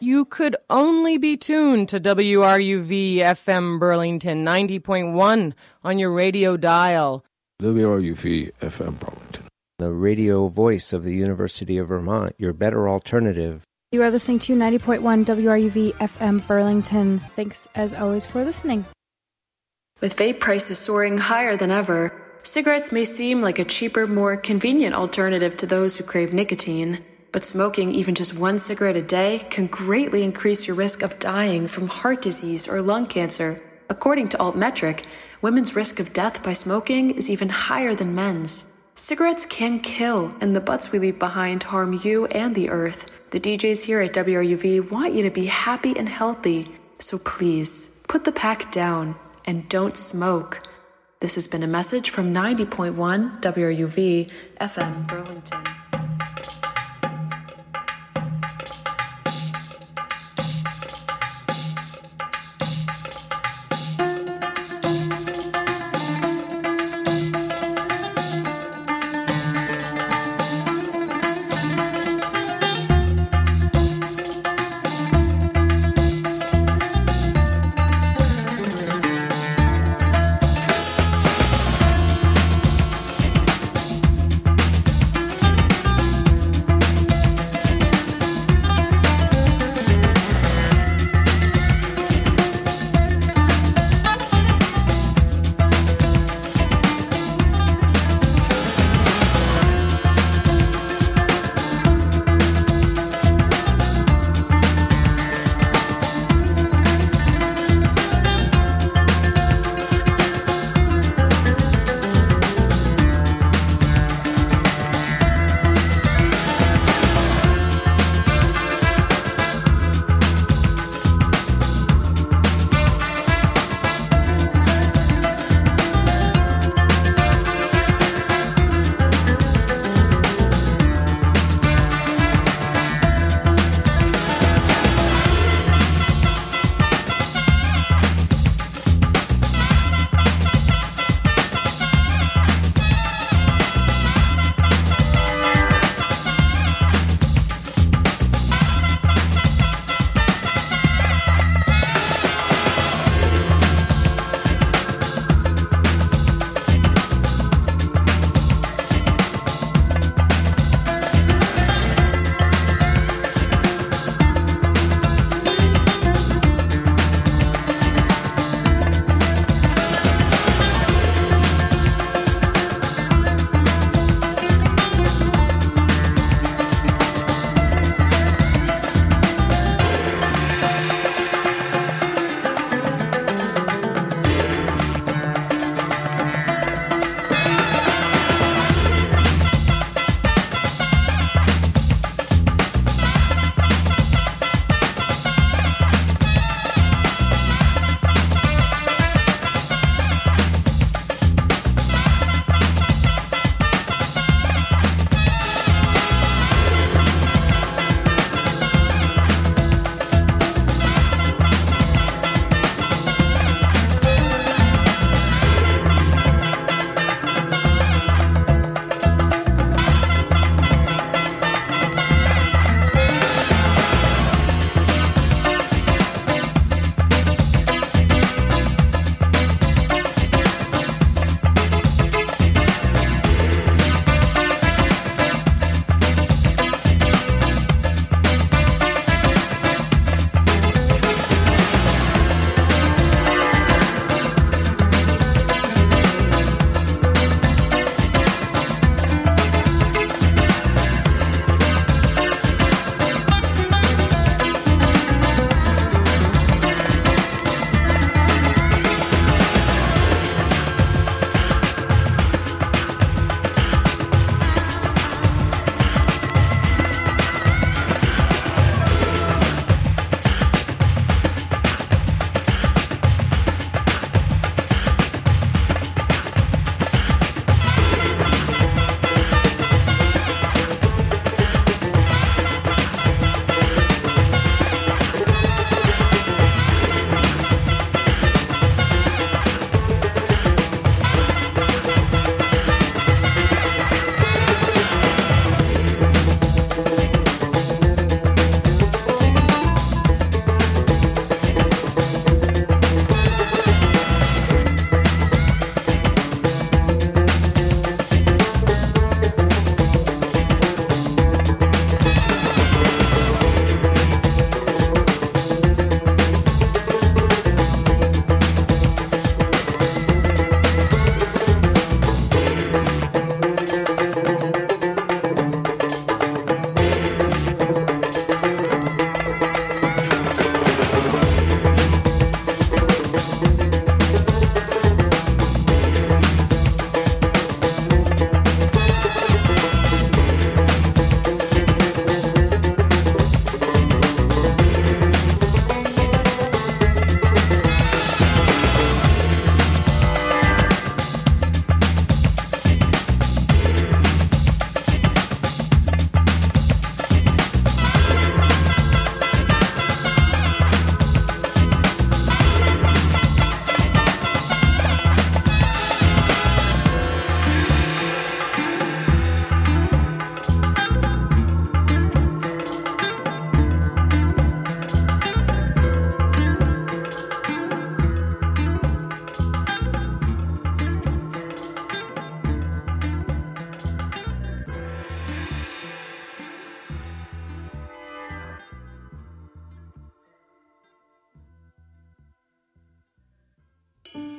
you could only be tuned to WRUV FM Burlington 90.1 on your radio dial. WRUV FM Burlington, the radio voice of the University of Vermont, your better alternative. You are listening to 90.1 WRUV FM Burlington. Thanks, as always, for listening. With vape prices soaring higher than ever, cigarettes may seem like a cheaper, more convenient alternative to those who crave nicotine. But smoking even just one cigarette a day can greatly increase your risk of dying from heart disease or lung cancer. According to Altmetric, women's risk of death by smoking is even higher than men's. Cigarettes can kill, and the butts we leave behind harm you and the earth. The DJs here at WRUV want you to be happy and healthy. So please, put the pack down and don't smoke. This has been a message from 90.1 WRUV FM Burlington.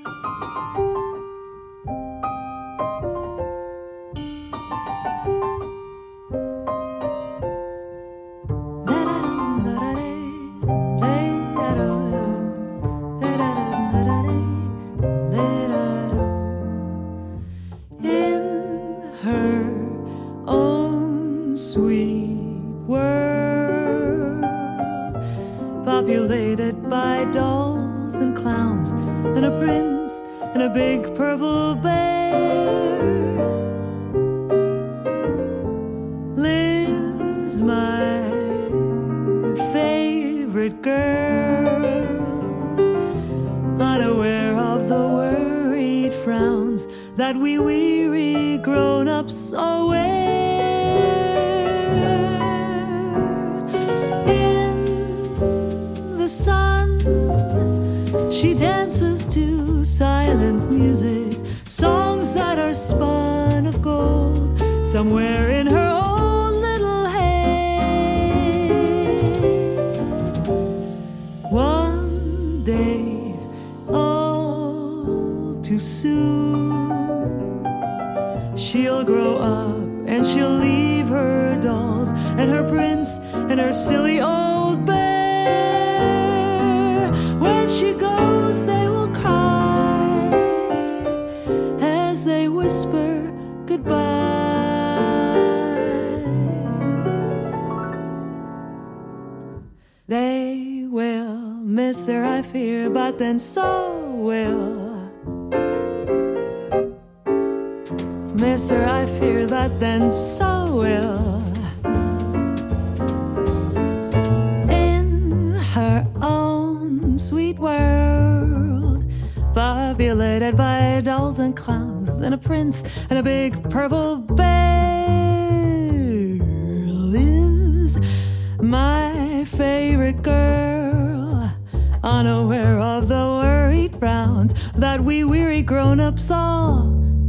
Populated by dolls and clowns and a prince and a big purple bear, lives my favorite girl, unaware of the worried frowns that we weary grown-ups all wear. She dances to silent music, songs that are spun of gold, somewhere in her own little head. One day, all too soon, she'll grow up and she'll leave her dolls and her prince and her silly old bear. When she goes, they will cry as they whisper goodbye. They will miss her, I fear, but then so will. Miss her, I fear, but then so will. In her own sweet world, populated by dolls and clowns and a prince and a big purple bear, lives my favorite girl, unaware of the worried frowns that we weary grown-ups all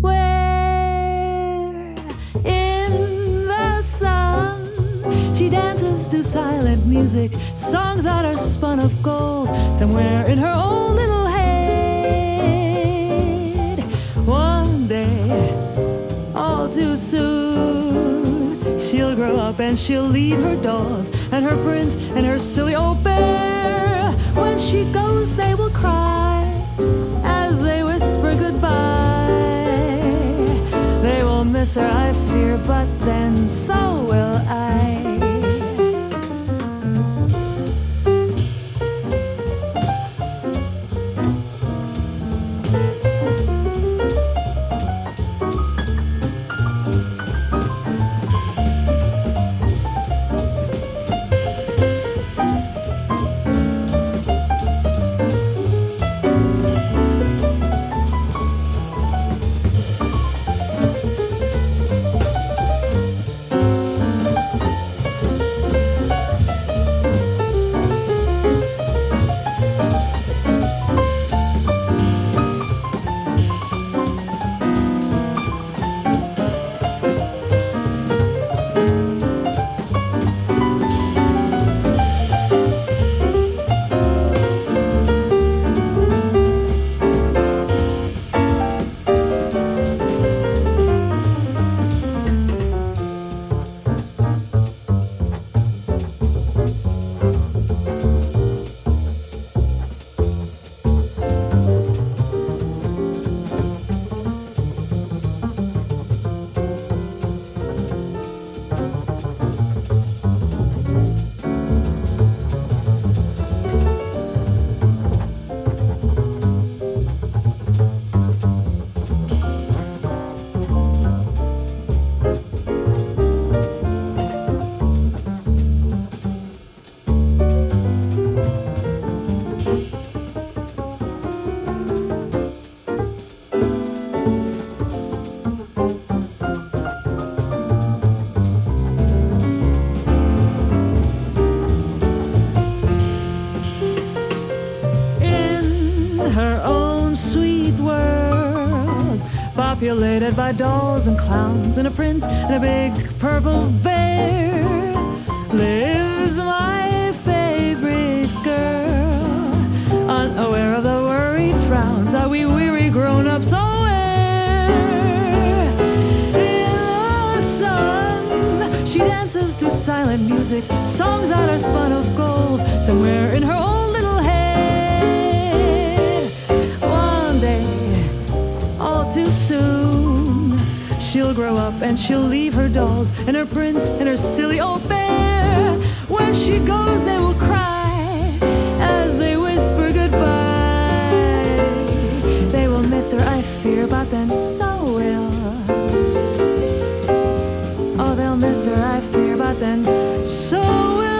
wear. In the sun, she dances to silent music, songs that are spun of gold, somewhere in her own little head. One day, all too soon, she'll grow up and she'll leave her dolls and her prince and her silly old bear. When she goes, they will cry as they whisper goodbye. They will miss her, I fear, but then so will I. Populated by dolls and clowns and a prince and a big purple bear, lives my favorite girl, unaware of the worried frowns that we weary silent music, songs that are spun of gold, somewhere in her own little head. One day, all too soon, she'll grow up and she'll leave her dolls and her prince and her silly old bear. Where she goes, they will cry as they whisper goodbye. They will miss her, I fear, but then so will. Oh, they'll miss her, I fear, but then so will I.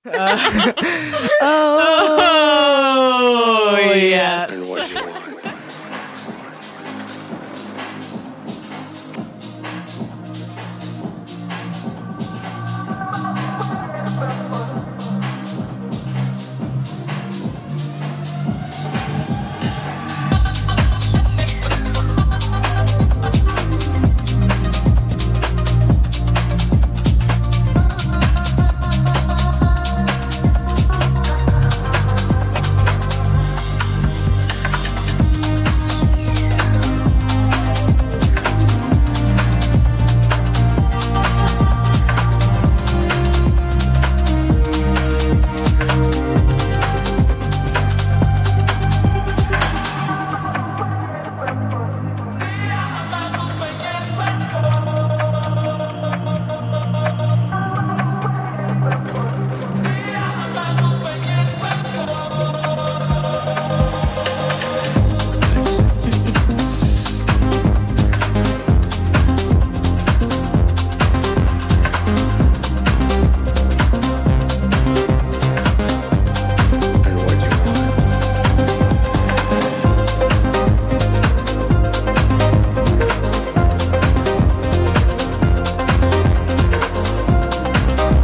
Oh.